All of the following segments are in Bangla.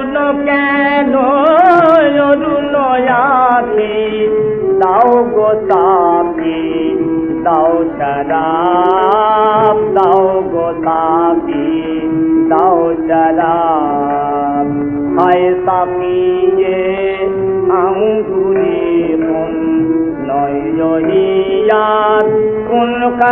করুণ কেন অরুণ আখি দাও গো সাকি দাও শরাব দাও গো সাকি দাও শরাব হায় সাকি যে আঙ্গুরি মন নয় জহিয়াত কোন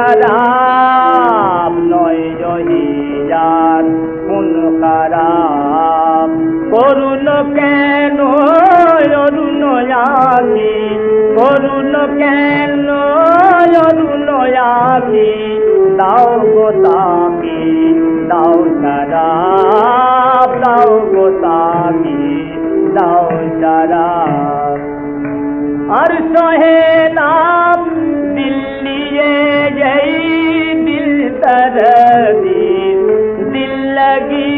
খারাপ নয় জহিয়াত কোন খারাপ করুণ কেন অরুণ আখি করুণ কেন অরুণ আখি দাও গো সাকি দাও শরাব দাও গো সাকি দাও শরাব আর সহে নাম দিল্লিয়ে জೈ দিল तरदी दिल लगी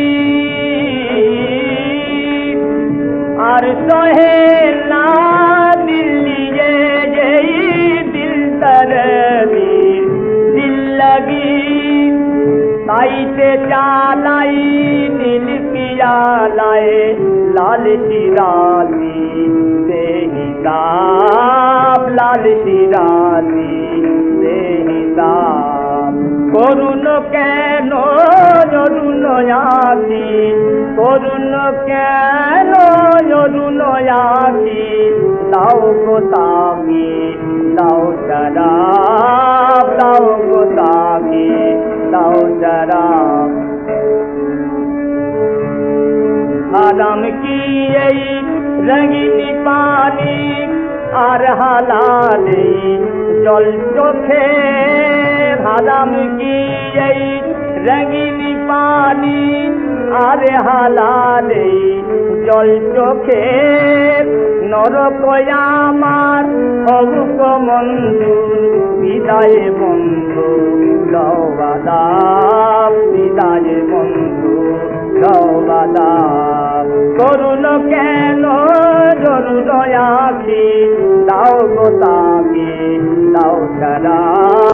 और सोहे ना दिल्लिए जई दिल तरदी दिल लगी ताईते चालाई नील पिया लाए लाल शिराजी से हिसाब लाल शिराजी से हिसाब করুণ কেন অরুণ আখি করুণ কেন অরুণ আখি দাও গো সাকি দাও শরাব দাও গো সাকি দাও শরাব হারাম কি এই রঙিনী পানি আর হালালে জল চোখে হারাম কি এই রঙিনী পানি আর হালালে জল চোখে নরক আমার অবুক মঞ্জুর বিদায় বন্ধু লওয়াদাব বিদায় বন্ধু লওয়াদাব করুণ কেন অরুণ আখি দাও গো সাকি দাও শরাব